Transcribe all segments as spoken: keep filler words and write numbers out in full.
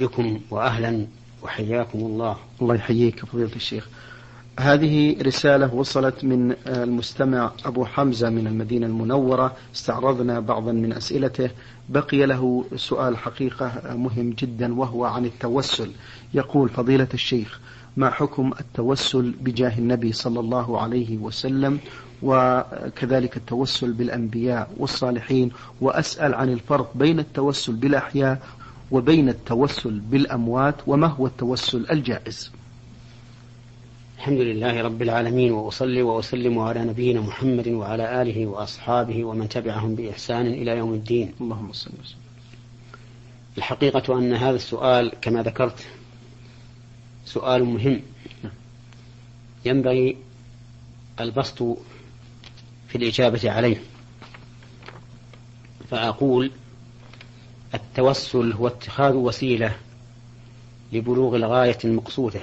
بكم وأهلا وحياكم الله. الله يحييك فضيلة الشيخ. هذه رسالة وصلت من المستمع أبو حمزة من المدينة المنورة، استعرضنا بعضا من أسئلته، بقي له سؤال حقيقة مهم جدا وهو عن التوسل. يقول: فضيلة الشيخ، ما حكم التوسل بجاه النبي صلى الله عليه وسلم وكذلك التوسل بالأنبياء والصالحين؟ وأسأل عن الفرق بين التوسل بالأحياء وبين التوسل بالأموات، وما هو التوسل الجائز؟ الحمد لله رب العالمين، وأصلي وأسلم على نبينا محمد وعلى آله وأصحابه ومن تبعهم بإحسان إلى يوم الدين. اللهم صل وسلم. الحقيقة أن هذا السؤال كما ذكرت سؤال مهم ينبغي البسط في الإجابة عليه، فأقول: التوسل هو اتخاذ وسيلة لبلوغ الغاية المقصودة،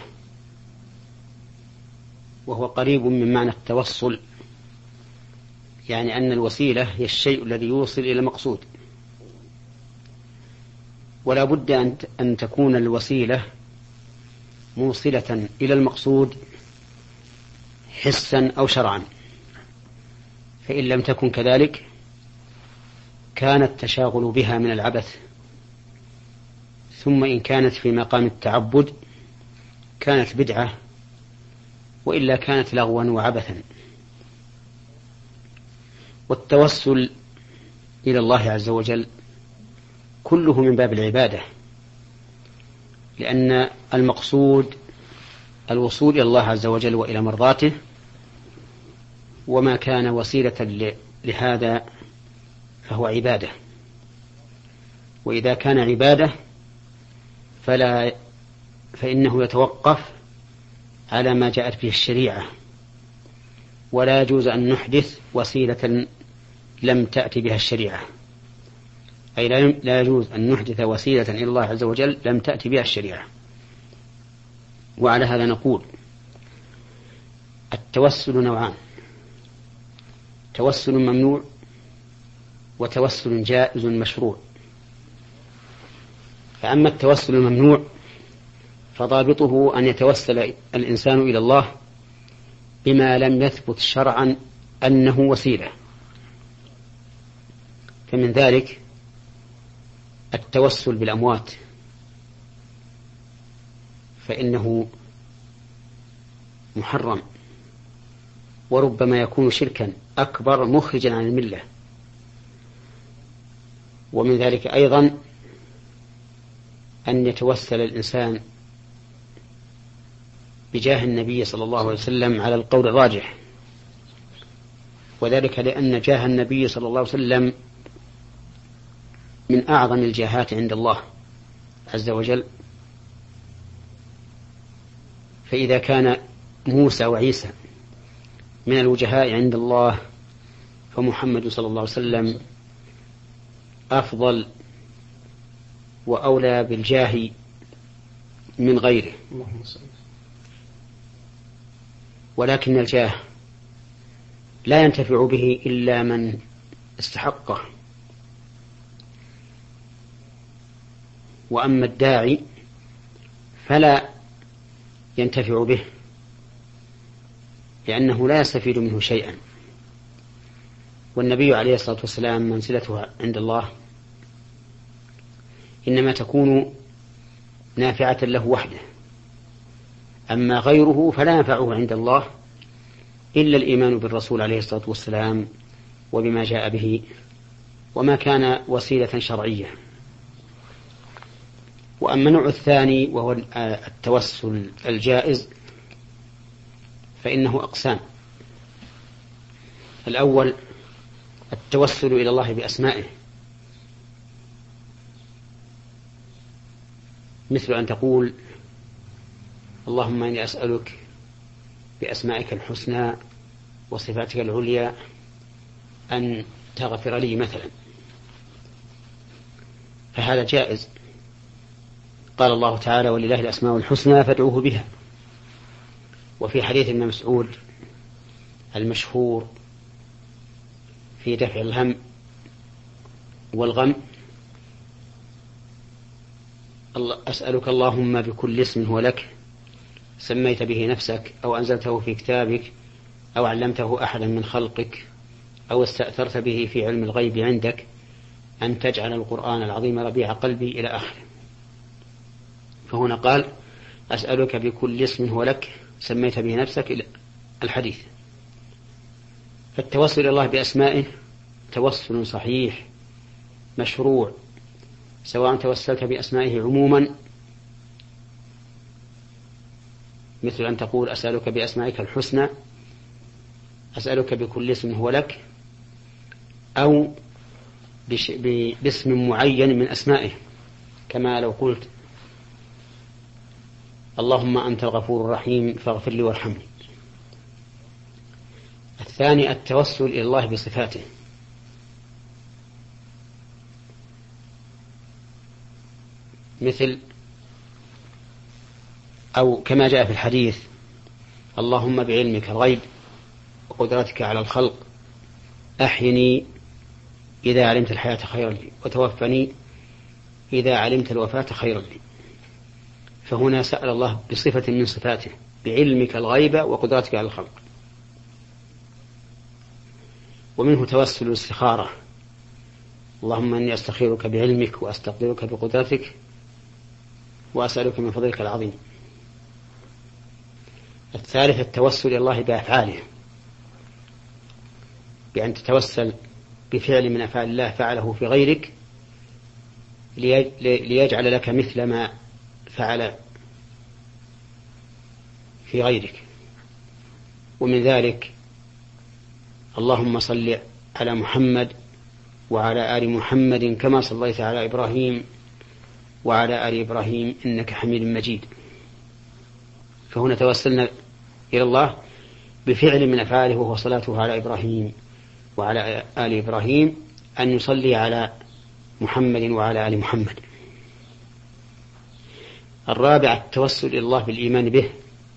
وهو قريب من معنى التوصل، يعني أن الوسيلة هي الشيء الذي يوصل إلى المقصود، ولا بد أن تكون الوسيلة موصلة إلى المقصود حسا أو شرعا، فإن لم تكن كذلك كان التشاغل بها من العبث، ثم إن كانت في مقام التعبد كانت بدعة، وإلا كانت لغوا وعبثا. والتوسل إلى الله عز وجل كله من باب العبادة، لأن المقصود الوصول إلى الله عز وجل وإلى مرضاته، وما كان وسيلة لهذا فهو عبادة، وإذا كان عبادة فلا فإنه يتوقف على ما جاءت به الشريعة، ولا يجوز أن نحدث وسيلة لم تأتي بها الشريعة، أي لا يجوز أن نحدث وسيلة إلى الله عز وجل لم تأتي بها الشريعة. وعلى هذا نقول: التوسل نوعان: توسل ممنوع وتوسل جائز مشروع. فأما التوسل الممنوع فضابطه أن يتوسل الإنسان إلى الله بما لم يثبت شرعا أنه وسيلة، فمن ذلك التوسل بالأموات، فإنه محرم، وربما يكون شركا أكبر مخرجا عن الملة. ومن ذلك أيضا أن يتوسل الإنسان بجاه النبي صلى الله عليه وسلم على القول الراجح، وذلك لأن جاه النبي صلى الله عليه وسلم من أعظم الجاهات عند الله عز وجل. فإذا كان موسى وعيسى من الوجهاء عند الله فمحمد صلى الله عليه وسلم أفضل وأولى بالجاه من غيره. ولكن الجاه لا ينتفع به إلا من استحقه، وأما الداعي فلا ينتفع به، لأنه لا يستفيد منه شيئا. والنبي عليه الصلاة والسلام منزلته عند الله إنما تكون نافعة له وحده، أما غيره فلا ينفعه عند الله إلا الإيمان بالرسول عليه الصلاة والسلام وبما جاء به، وما كان وسيلة شرعية. وأما النوع الثاني وهو التوسل الجائز فإنه أقسام: الأول التوسل إلى الله بأسمائه، مثل أن تقول: اللهم إني أسألك بأسمائك الحسنى وصفاتك العليا أن تغفر لي مثلا، فهذا جائز. قال الله تعالى: ولله الأسماء الحسنى فادعوه بها. وفي حديث ابن مسعود المشهور في دفع الهم والغم: أسألك اللهم بكل اسم هو لك سميت به نفسك أو أنزلته في كتابك أو علمته أحدا من خلقك أو استأثرت به في علم الغيب عندك أن تجعل القرآن العظيم ربيع قلبي إلى آخره. فهنا قال أسألك بكل اسم هو لك سميت به نفسك إلى الحديث. فالتوسل إلى الله بأسمائه توسل صحيح مشروع، سواء توسلت بأسمائه عموما مثل أن تقول أسألك بأسمائك الحسنى، أسألك بكل اسم هو لك، أو باسم معين من أسمائه، كما لو قلت اللهم أنت الغفور الرحيم فاغفر لي وارحمني. الثاني التوسل إلى الله بصفاته، مثل أو كما جاء في الحديث اللهم بعلمك الغيب وقدرتك على الخلق أحيني إذا علمت الحياة خيرا لي وتوفني إذا علمت الوفاة خيرا لي. فهنا سأل الله بصفة من صفاته بعلمك الغيب وقدرتك على الخلق. ومنه توسل الاستخارة، اللهم إني أستخيرك بعلمك وأستقدرك بقدرتك وأسألك من فضلك العظيم. الثالث التوسل إلى الله بأفعاله، بأن تتوسل بفعل من أفعال الله فعله في غيرك ليجعل لك مثل ما فعل في غيرك. ومن ذلك اللهم صل على محمد وعلى آل محمد كما صليت على إبراهيم وعلى آل إبراهيم إنك حميد مجيد. فهنا توسلنا إلى الله بفعل من أفعاله وهو صلاته على إبراهيم وعلى آل إبراهيم أن يصلي على محمد وعلى آل محمد. الرابع التوسل إلى الله بالإيمان به،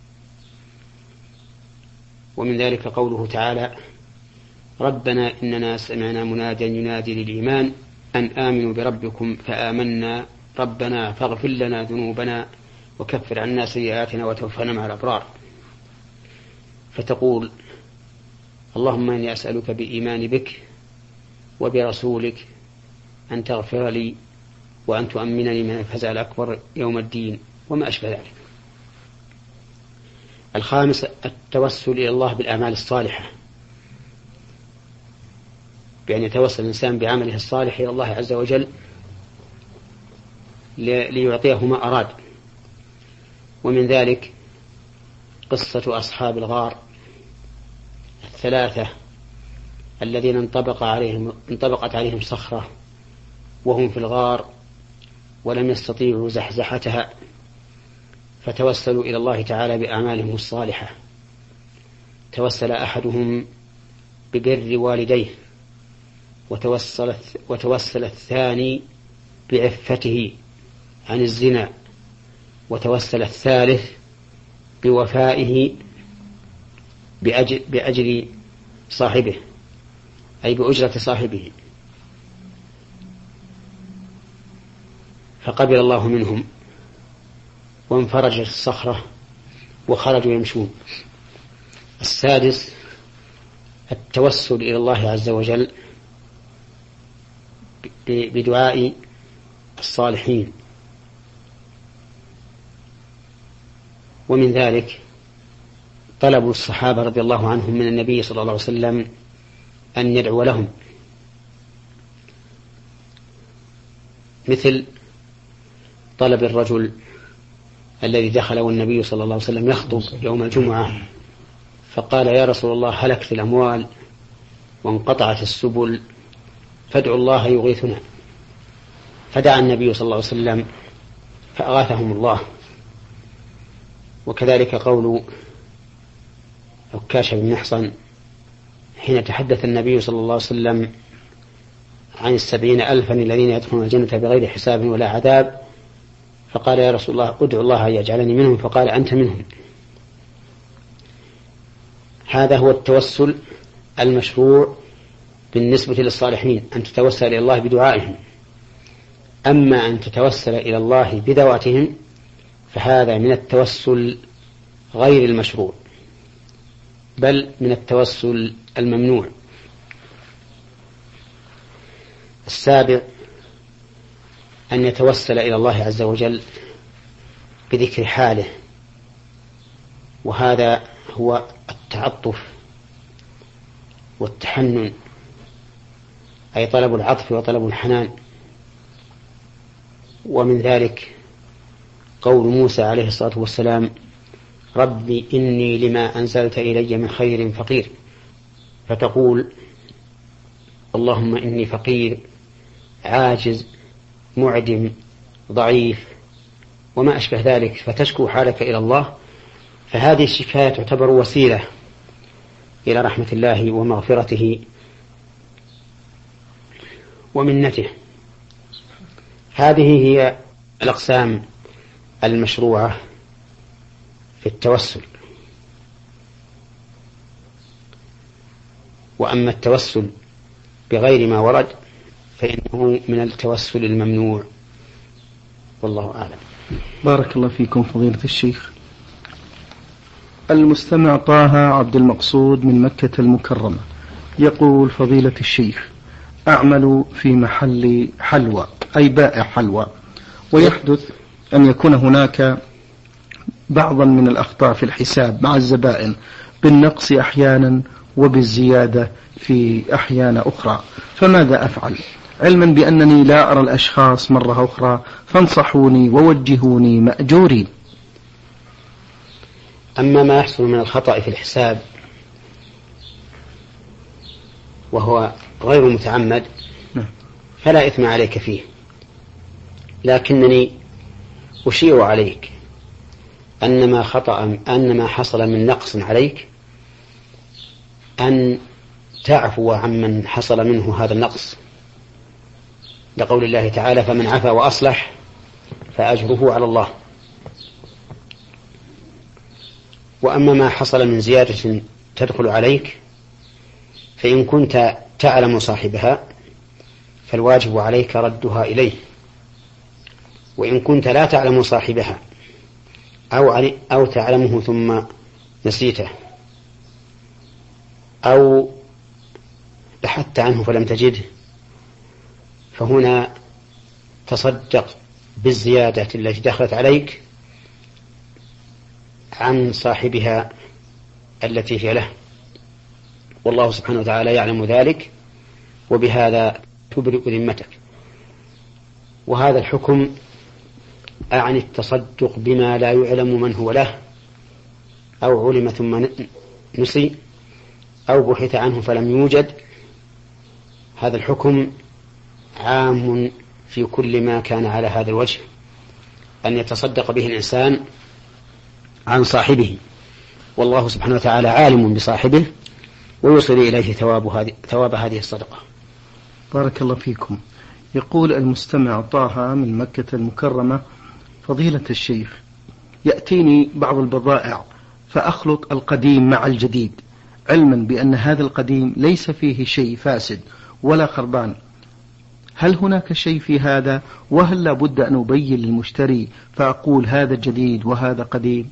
ومن ذلك قوله تعالى ربنا إننا سمعنا مناديا ينادي للإيمان أن آمنوا بربكم فآمنا ربنا فاغفر لنا ذنوبنا وكفر عنا سيئاتنا وتوفنا مع الأبرار. فتقول اللهم إني أسألك بإيمان بك وبرسولك أن تغفر لي وأن تؤمنني من الفزع الأكبر يوم الدين وما أشبه ذلك. الخامس التوسل إلى الله بالأعمال الصالحة، بأن يتوسل الإنسان بعمله الصالح إلى الله عز وجل ليعطيه ما أراد. ومن ذلك قصة أصحاب الغار الثلاثة الذين انطبق عليهم انطبقت عليهم صخرة وهم في الغار ولم يستطيعوا زحزحتها، فتوسلوا إلى الله تعالى بأعمالهم الصالحة. توسل أحدهم ببر والديه، وتوسل, وتوسل الثاني بعفته عن الزنا، وتوسل الثالث بوفائه بأجر, بأجر صاحبه أي بأجرة صاحبه، فقبل الله منهم وانفرجت الصخرة وخرجوا يمشون. السادس التوسل إلى الله عز وجل بدعاء الصالحين، ومن ذلك طلب الصحابة رضي الله عنهم من النبي صلى الله عليه وسلم أن يدعو لهم، مثل طلب الرجل الذي دخل والنبي صلى الله عليه وسلم يخطب يوم الجمعة فقال يا رسول الله هلكت الأموال وانقطعت السبل فادعوا الله يغيثنا، فدعا النبي صلى الله عليه وسلم فأغاثهم الله. وكذلك قول عكاشة بن محصن حين تحدث النبي صلى الله عليه وسلم عن السبعين ألفا الذين يدخلون الجنة بغير حساب ولا عذاب، فقال يا رسول الله ادعو الله أن يجعلني منهم، فقال أنت منهم. هذا هو التوسل المشروع بالنسبة للصالحين، أن تتوسل إلى الله بدعائهم. أما أن تتوسل إلى الله بذواتهم فهذا من التوسل غير المشروع، بل من التوسل الممنوع. السابع أن يتوسل إلى الله عز وجل بذكر حاله، وهذا هو التعطف والتحنن، أي طلب العطف وطلب الحنان. ومن ذلك قول موسى عليه الصلاة والسلام: ربي إني لما أنزلت إلي من خير فقير، فتقول: اللهم إني فقير عاجز معدم ضعيف وما أشبه ذلك، فتشكو حالك إلى الله. فهذه الشكاية تعتبر وسيلة إلى رحمة الله ومغفرته ومنته. هذه هي الأقسام المشروعة في التوسل. وأما التوسل بغير ما ورد فإنه من التوسل الممنوع، والله أعلم. بارك الله فيكم فضيلة الشيخ. المستمع طه عبد المقصود من مكة المكرمة يقول: فضيلة الشيخ، أعمل في محل حلوى، أي بائع حلوى، ويحدث أن يكون هناك بعضا من الأخطاء في الحساب مع الزبائن، بالنقص أحيانا وبالزيادة في أحيان أخرى، فماذا أفعل؟ علما بأنني لا أرى الأشخاص مرة أخرى، فانصحوني ووجهوني مأجورين. أما ما يحصل من الخطأ في الحساب وهو غير متعمد فلا إثم عليك فيه، لكنني أشير عليك أن ما خطأ أن ما حصل من نقص عليك أن تعفو عمن حصل منه هذا النقص، لقول الله تعالى: فمن عفا وأصلح فأجره على الله. وأما ما حصل من زيادة تدخل عليك فإن كنت تعلم صاحبها فالواجب عليك ردها إليه، وإن كنت لا تعلم صاحبها أو, أو تعلمه ثم نسيته أو بحثت عنه فلم تجده، فهنا تصدق بالزيادة التي دخلت عليك عن صاحبها التي هي له، والله سبحانه وتعالى يعلم ذلك، وبهذا تبرئ ذمتك. وهذا الحكم عن التصدق بما لا يعلم من هو له، أو علم ثم نسي، أو بحث عنه فلم يوجد. هذا الحكم عام في كل ما كان على هذا الوجه، أن يتصدق به الإنسان عن صاحبه، والله سبحانه وتعالى عالم بصاحبه ويوصل إليه ثواب هذه, ثواب هذه الصدقة. بارك الله فيكم. يقول المستمع طه من مكة المكرمة: فضيلة الشيخ، يأتيني بعض البضائع فأخلط القديم مع الجديد، علما بأن هذا القديم ليس فيه شيء فاسد ولا خربان، هل هناك شيء في هذا؟ وهل لابد أن أبين للمشتري فأقول هذا جديد وهذا قديم؟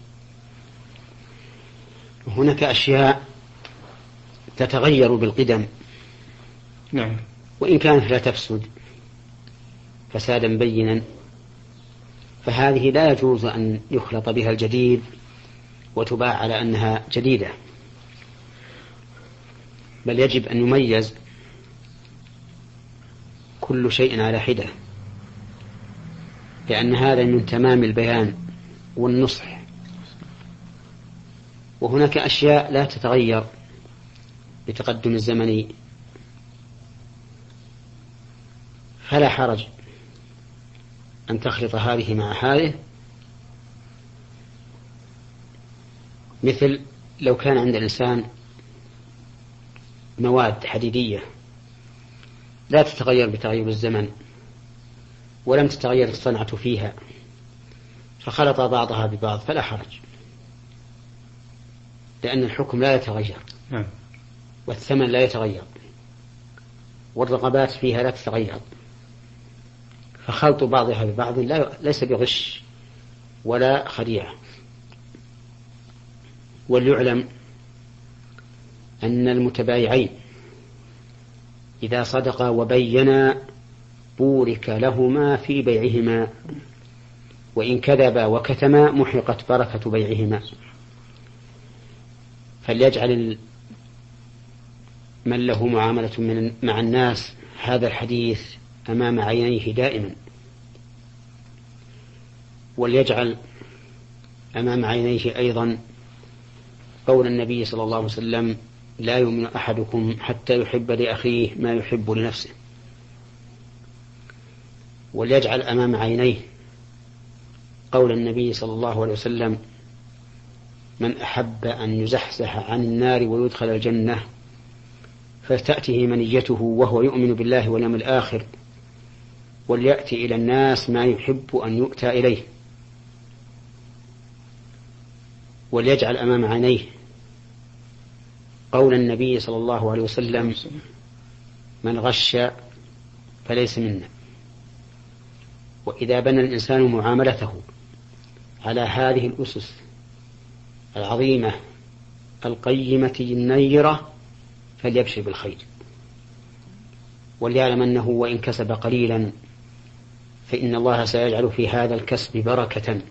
هناك أشياء تتغير بالقدم، نعم، وإن كانت لا تفسد فسادا بينا، فهذه لا يجوز أن يخلط بها الجديد وتباع على أنها جديدة، بل يجب أن يميز كل شيء على حدة، لأن هذا من تمام البيان والنصح. وهناك أشياء لا تتغير بتقدم الزمن، فلا حرج أن تخلط هذه مع هذه، مثل لو كان عند الإنسان مواد حديدية لا تتغير بتغير الزمن ولم تتغير الصنعة فيها، فخلط بعضها ببعض فلا حرج، لأن الحكم لا يتغير والثمن لا يتغير والرغبات فيها لا تتغير، فخلط بعضها ببعض لا ليس بغش ولا خديعة. وليعلم أن المتبايعين إذا صدقا وبينا بورك لهما في بيعهما، وإن كذبا وكتما محقت بركة بيعهما. فليجعل من له معاملة من مع الناس هذا الحديث أمام عينيه دائما، وليجعل أمام عينيه أيضا قول النبي صلى الله عليه وسلم: لا يؤمن أحدكم حتى يحب لأخيه ما يحب لنفسه. وليجعل أمام عينيه قول النبي صلى الله عليه وسلم: من أحب أن يزحزح عن النار ويدخل الجنة فتأته منيته وهو يؤمن بالله واليوم الآخر وليأتي إلى الناس ما يحب أن يؤتى إليه. وليجعل أمام عينيه قول النبي صلى الله عليه وسلم: من غش فليس منا. وإذا بنى الإنسان معاملته على هذه الأسس العظيمة القيمة النيرة فليبشر بالخير، وليعلم أنه وإن كسب قليلا فإن الله سيجعل في هذا الكسب بركة،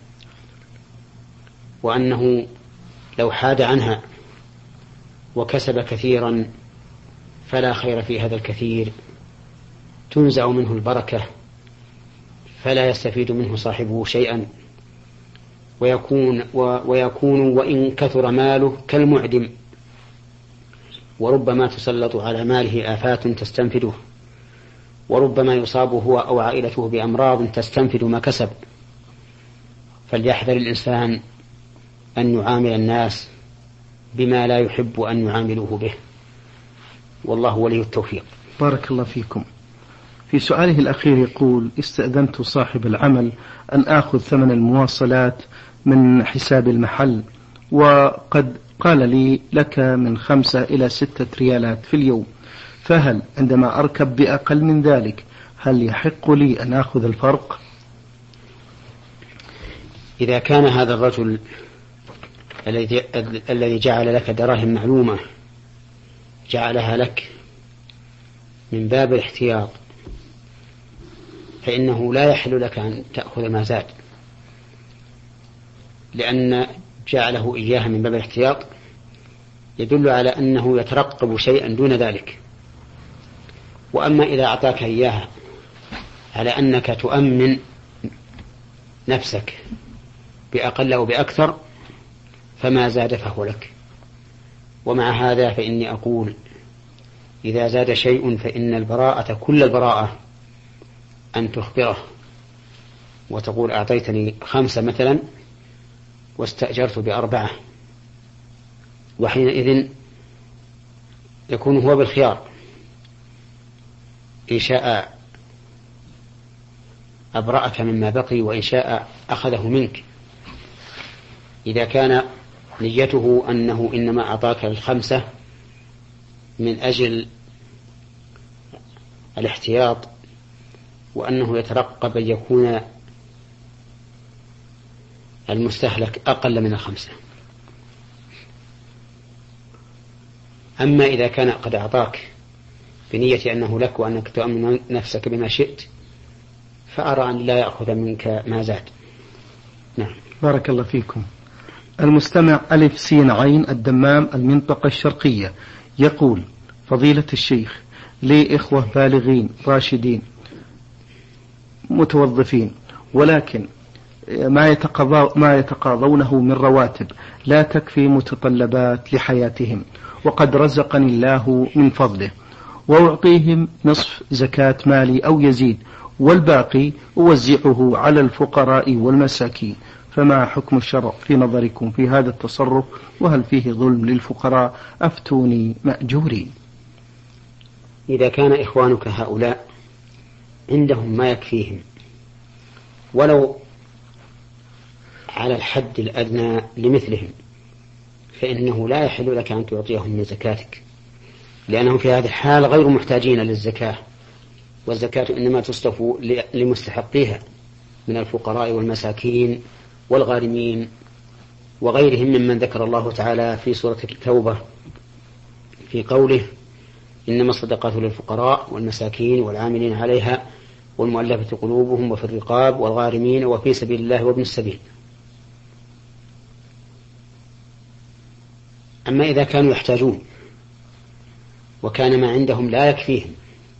وأنه لو حاد عنها وكسب كثيرا فلا خير في هذا الكثير، تنزع منه البركة فلا يستفيد منه صاحبه شيئا، ويكون, ويكون وإن كثر ماله كالمعدم، وربما تسلط على ماله آفات تستنفده، وربما يصاب هو أو عائلته بأمراض تستنفد ما كسب. فليحذر الإنسان أن يعامل الناس بما لا يحب أن يعاملوه به، والله ولي التوفيق. بارك الله فيكم. في سؤاله الأخير يقول: استأذنت صاحب العمل أن آخذ ثمن المواصلات من حساب المحل، وقد قال لي لك من خمسة إلى ستة ريالات في اليوم، فهل عندما أركب بأقل من ذلك هل يحق لي أن آخذ الفرق؟ إذا كان هذا الرجل الذي الذي جعل لك دراهم معلومة جعلها لك من باب الاحتياط، فإنه لا يحل لك أن تأخذ ما زاد، لأن جعله إياها من باب الاحتياط يدل على أنه يترقب شيئا دون ذلك. وأما إذا أعطاك إياها على أنك تؤمن نفسك بأقل أو بأكثر فما زاد فهو لك. ومع هذا فإني أقول: إذا زاد شيء فإن البراءة كل البراءة أن تخبره وتقول: أعطيتني خمسة مثلا واستأجرت بأربعة، وحينئذ يكون هو بالخيار، إن شاء أبرأك مما بقي وإن شاء أخذه منك. إذا كان نيته أنه إنما أعطاك الخمسة من أجل الاحتياط وأنه يترقب أن يكون المستهلك أقل من الخمسة. أما إذا كان قد أعطاك بنية أنه لك وأنك تؤمن نفسك بما شئت فأرى أن لا يأخذ منك ما زاد. نعم. بارك الله فيكم. المستمع ألف سين عين الدمام المنطقة الشرقية يقول: فضيلة الشيخ، لي إخوة بالغين راشدين متوظفين، ولكن ما يتقاضى ما يتقاضونه من رواتب لا تكفي متطلبات لحياتهم، وقد رزقني الله من فضله، وأعطيهم نصف زكاة مالي أو يزيد، والباقي أوزعه على الفقراء والمساكين، فما حكم الشرع في نظركم في هذا التصرف؟ وهل فيه ظلم للفقراء؟ أفتوني مأجورين. إذا كان إخوانك هؤلاء عندهم ما يكفيهم ولو على الحد الأدنى لمثلهم فإنه لا يحل لك أن تعطيهم من زكاتك، لأنهم في هذه الحال غير محتاجين للزكاة، والزكاة إنما تصرف لمستحقيها من الفقراء والمساكين والغارمين وغيرهم ممن ذكر الله تعالى في سورة التوبة في قوله إنما الصدقات للفقراء والمساكين والعاملين عليها والمؤلفة قلوبهم وفي الرقاب والغارمين وفي سبيل الله وابن السبيل. أما إذا كانوا يحتاجون وكان ما عندهم لا يكفيهم،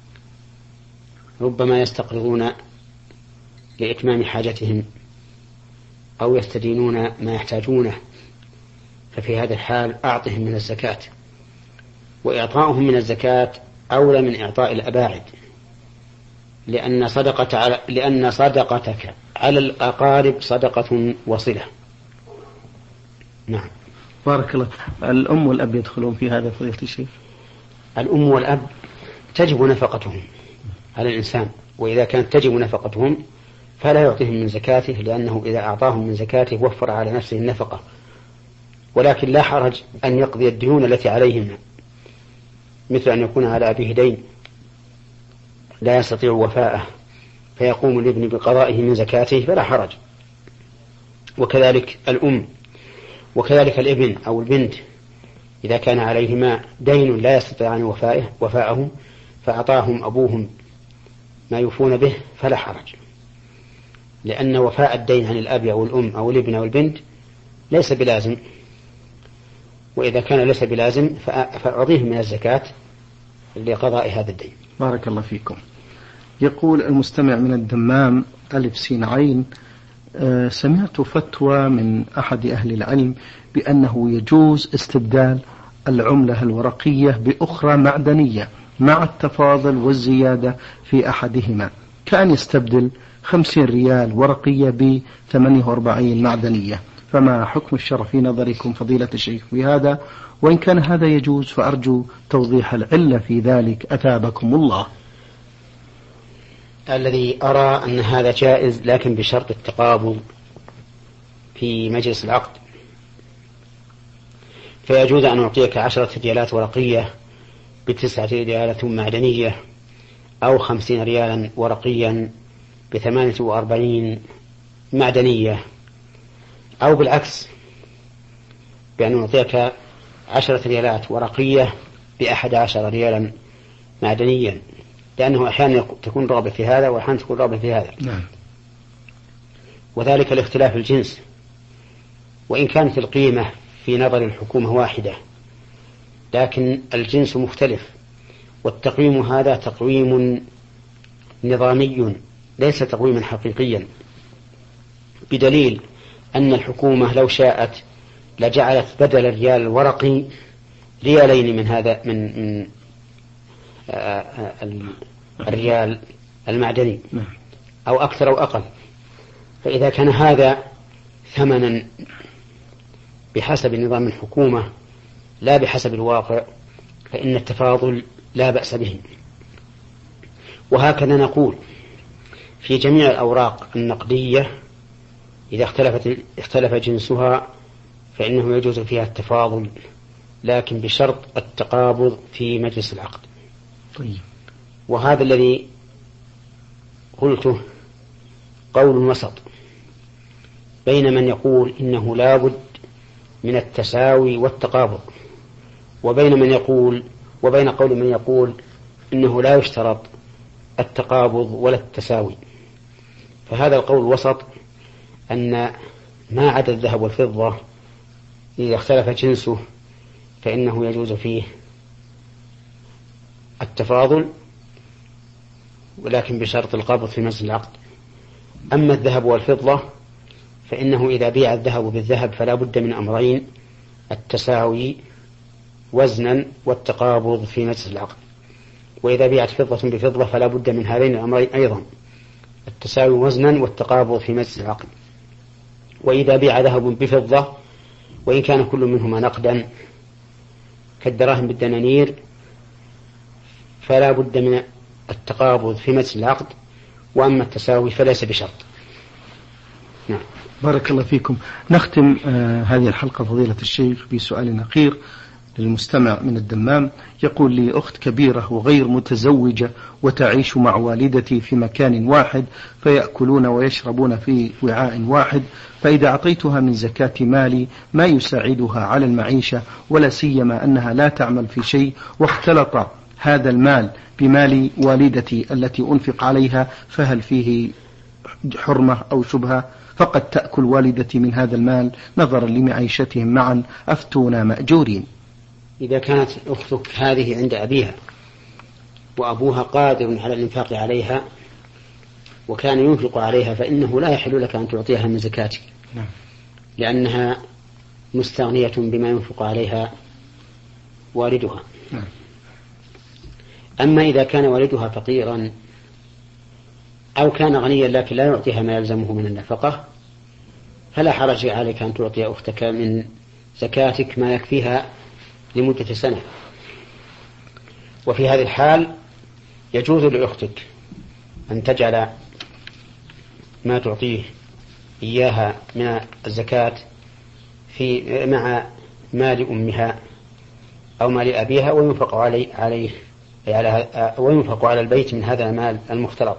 ربما يستقرضون لإتمام حاجتهم أو يستدينون ما يحتاجونه، ففي هذا الحال أعطهم من الزكاة، وإعطاؤهم من الزكاة أولى من إعطاء الأباعد، لأن صدقة على لأن صدقتك على الأقارب صدقة وصلة. نعم. بارك الله. الأم والأب يدخلون في هذا فضيلة الشيخ؟ الأم والأب تجب نفقتهم على الإنسان، وإذا كانت تجب نفقتهم فلا يعطيهم من زكاته، لأنه إذا أعطاهم من زكاته وفر على نفسه النفقة، ولكن لا حرج أن يقضي الديون التي عليهم، مثل أن يكون على أبيه دين لا يستطيع وفاءه فيقوم الابن بقضائه من زكاته فلا حرج، وكذلك الأم، وكذلك الابن أو البنت إذا كان عليهما دين لا يستطيعان وفاءه وفاءه فأعطاهم أبوهم ما يوفون به فلا حرج، لأن وفاء الدين عن الأب أو الأم أو الابن أو البنت ليس بلازم، وإذا كان ليس بلازم فأعطيهم من الزكاة لقضاء هذا الدين. بارك الله فيكم. يقول المستمع من الدمام ألف سين عين: أه سمعت فتوى من أحد أهل العلم بأنه يجوز استبدال العملة الورقية بأخرى معدنية مع التفاضل والزيادة في أحدهما، كأن يستبدل خمسين ريال ورقية ب ثمانية وأربعين معدنية، فما حكم الشرع في نظركم فضيلة الشيخ بهذا؟ وإن كان هذا يجوز فأرجو توضيح العلة في ذلك أثابكم الله. الذي أرى أن هذا جائز، لكن بشرط التقابل في مجلس العقد، فيجوز أن أعطيك عشرة ريالات ورقية بتسعة ريالات معدنية، أو خمسين ريالا ورقيا بثمانية وأربعين معدنية، أو بالعكس بأن أعطيك عشرة ريالات ورقية بأحد عشر ريالا معدنيا، لأنه أحيانا تكون رغبة في هذا وأحيانا تكون رغبة في هذا. نعم. وذلك لاختلاف الجنس، وإن كانت القيمة في نظر الحكومة واحدة لكن الجنس مختلف، والتقويم هذا تقويم نظامي ليس تقويما حقيقيا، بدليل أن الحكومة لو شاءت لجعلت بدل الريال الورقي ريالين من هذا من, من الريال المعدني أو أكثر أو أقل، فإذا كان هذا ثمنا بحسب نظام الحكومة لا بحسب الواقع فإن التفاضل لا بأس به. وهكذا نقول في جميع الأوراق النقدية إذا اختلفت اختلف جنسها فإنه يجوز فيها التفاضل، لكن بشرط التقابض في مجلس العقد. طيب. وهذا الذي قلته قول وسط بين من يقول إنه لا بد من التساوي والتقابض، وبين من يقول وبين قول من يقول إنه لا يشترط التقابض ولا التساوي. فهذا القول وسط أن ما عدا الذهب والفضة إذا اختلف جنسه فإنه يجوز فيه التفاضل، ولكن بشرط القبض في مجلس العقد. أما الذهب والفضة فإنه إذا بيع الذهب بالذهب فلا بد من أمرين: التساوي وزنا والتقابض في مجلس العقد، وإذا بيعت فضة بفضة فلا بد من هذين الأمرين أيضا: التساوي وزنا والتقابض في مجلس العقد. وإذا بيع ذهب بفضة وإن كان كل منهما نقدا كالدراهم بالدنانير فلا بد من التقابض في مجلس العقد، وأما التساوي فليس بشرط. نعم. بارك الله فيكم. نختم آه هذه الحلقة فضيلة الشيخ بسؤال أخير المستمع من الدمام يقول لي أخت كبيرة وغير متزوجة وتعيش مع والدتي في مكان واحد، فيأكلون ويشربون في وعاء واحد، فإذا أعطيتها من زكاة مالي ما يساعدها على المعيشة، ولا سيما أنها لا تعمل في شيء، واختلط هذا المال بمال والدتي التي أنفق عليها، فهل فيه حرمة أو شبهة؟ فقد تأكل والدتي من هذا المال نظرا لمعيشتهم معا، أفتونا مأجورين. إذا كانت أختك هذه عند أبيها وأبوها قادر على الإنفاق عليها وكان ينفق عليها، فإنه لا يحل لك أن تعطيها من زكاتك، لأنها مستغنية بما ينفق عليها والدها. أما إذا كان والدها فقيرا أو كان غنيا لكن لا يعطيها ما يلزمه من النفقة، فلا حرج عليك أن تعطي أختك من زكاتك ما يكفيها لمدة سنة. وفي هذه الحال يجوز لأختك أن تجعل ما تعطيه إياها من الزكاة في مع مال أمها أو مال أبيها، وينفق عليه, عليه وينفق على البيت من هذا المال المختلط.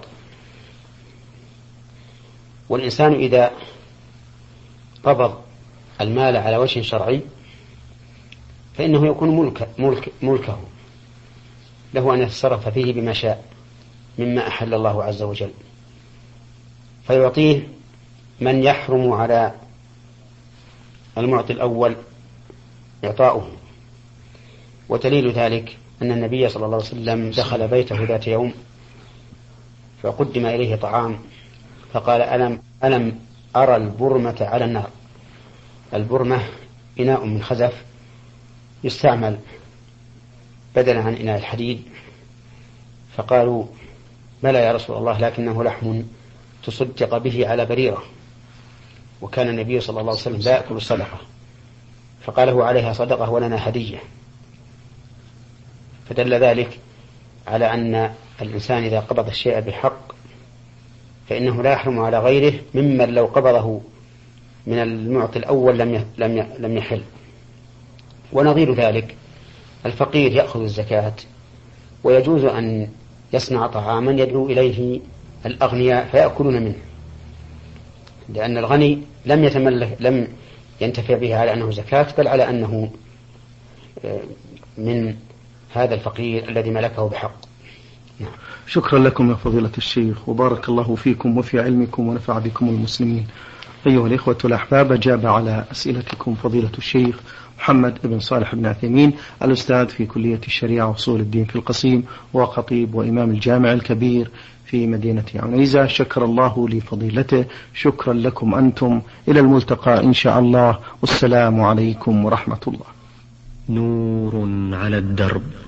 والإنسان إذا قبض المال على وجه شرعي فإنه يكون ملك ملك ملكه، له أن يتصرف فيه بما شاء مما أحل الله عز وجل، فيعطيه من يحرم على المعطي الأول إعطاؤه. ودليل ذلك أن النبي صلى الله عليه وسلم دخل بيته ذات يوم فقدم إليه طعام فقال: ألم, ألم أرى البرمة على النار. البرمة إناء من خزف يستعمل بدلا عن إناء الحديد. فقالوا: بلى يا رسول الله، لكنه لحم تصدق به على بريرة، وكان النبي صلى الله عليه وسلم لا يأكل الصدقة. فقال: هو عليها صدقة ولنا هدية. فدل ذلك على أن الإنسان إذا قبض الشيء بحق فإنه لا يحرم على غيره ممن لو قبضه من المعطي الأول لم لم يحل. ونظير ذلك الفقير يأخذ الزكاة، ويجوز أن يصنع طعاما يدعو إليه الأغنياء فيأكلون منه، لأن الغني لم يتملك لم ينتفع به على أنه زكاة، بل على أنه من هذا الفقير الذي ملكه بحق. نعم. شكرا لكم يا فضيلة الشيخ، وبارك الله فيكم وفي علمكم ونفع بكم المسلمين. أيها الإخوة الأحباب، أجاب على أسئلتكم فضيلة الشيخ محمد بن صالح بن عثيمين، الأستاذ في كلية الشريعة وأصول الدين في القصيم، وخطيب وإمام الجامع الكبير في مدينة عنيزة. شكر الله لفضيلته. شكرا لكم أنتم. إلى الملتقى إن شاء الله، والسلام عليكم ورحمة الله. نور على الدرب.